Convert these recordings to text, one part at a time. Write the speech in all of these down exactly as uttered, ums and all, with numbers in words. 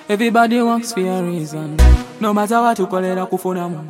Everybody works for a reason. No matter what you call it, I kufuna mu.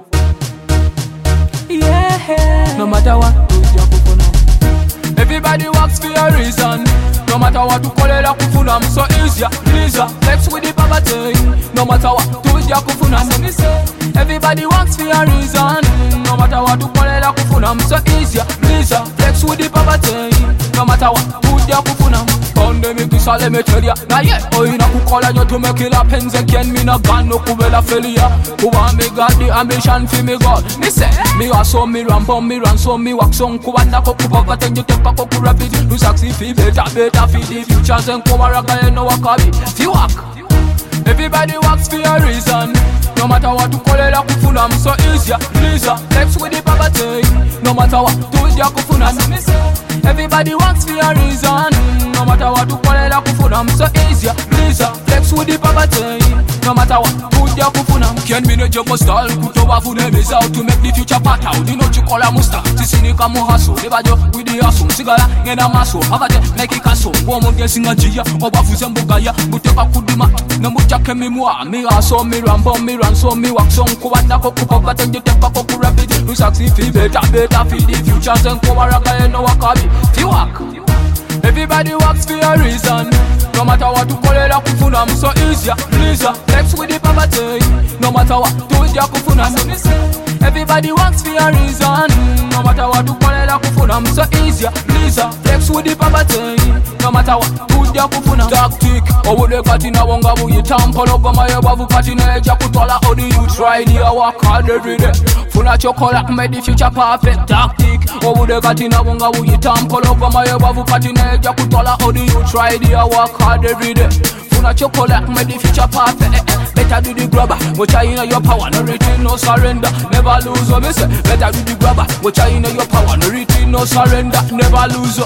Yeah. No matter what you kufuna mu. Everybody works for a reason. No matter what you call it, I kufuna mu. So easier, pleaser, flex with the poverty. No matter what you kufuna mu. Everybody works for a reason. No matter what you call it, I kufuna mu. So easier, pleaser, flex with the poverty. No matter what you kufuna mu. Pandemic is all let me tell ya. Now yeah, oh you know who call you to make it happen. They can me no gun no kubela failure. Who want me got the ambition for me God. Me say me also me run for me run so me walk so kuanda koku papa ten you take back koku rapid. You succeed fi better better fi the futures and come araga you know wakabi. Fi walk. Everybody works for a reason. No matter what you call it, I kufuna mu. So easier, pleaser, flex with the poverty. No matter what do it, I kufuna mu. Everybody works for a reason. No matter what you call it, I kufuna mu. So easier, pleaser, flex with the poverty. No matter what do it, I kufuna mu. Can me no job style, kutoba fune miss out to make the future part out. You know you call a musta. Sisini kamo haso, never jo with the haso. Sigara ngena maso, avate make it kaso. Womo gesinga jia, obafuze mbugaya. Butepa kudima, na mucha me moi. Me also me run, bomb me run, so me walk some kuanda koku papa ten you take back koku rapid. You succeed fi better, better fi the futures and come araga you know wakabi. Fi walk. Everybody works for a reason. No matter what you call it, I kufuna mu. So easier, pleaser, flex with the poverty. No matter what do it, I kufuna mu. Everybody works for a reason. No matter what you call it, I kufuna mu. So easier, pleaser, flex with the poverty. No matter what do it, I kufuna mu. Tactic, oh the katina wonga bu yitampo no goma yeba bu katina eja kutola. How do you try the work hard every day? Funa chocolate make the future perfect. Tactic, oh the katina wonga bu yitampo no goma yeba bu katina eja kutola. How do you try the work hard every day? Funa chocolate make the future perfect. Better do the grabber, watch out in your power, no retreat, no surrender, never lose. Oh, me say, better do the grabber, watch out in your power, no retreat, no surrender, never lose.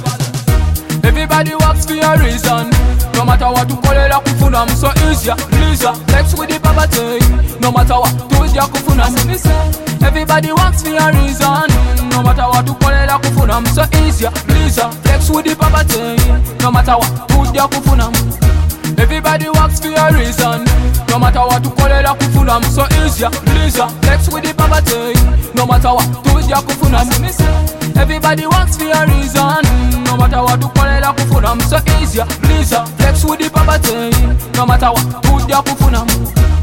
Everybody works for a reason. No matter what you call it, I kufuna mu. So easier, pleaser, flex with the poverty. No matter what do it, I kufuna mu. Everybody works for a reason. No matter what you call it, I kufuna mu. So easier, pleaser, flex with the poverty. No matter what do it, I kufuna mu. Everybody works for a reason. No matter what you call it, I kufuna mu. So easier, pleaser, flex with the poverty. No matter what do it, I kufuna mu. Everybody works for a reason. No matter what you call it, I kufuna mu. So easier, pleaser, flex with the poverty. No matter what do it, I kufuna mu.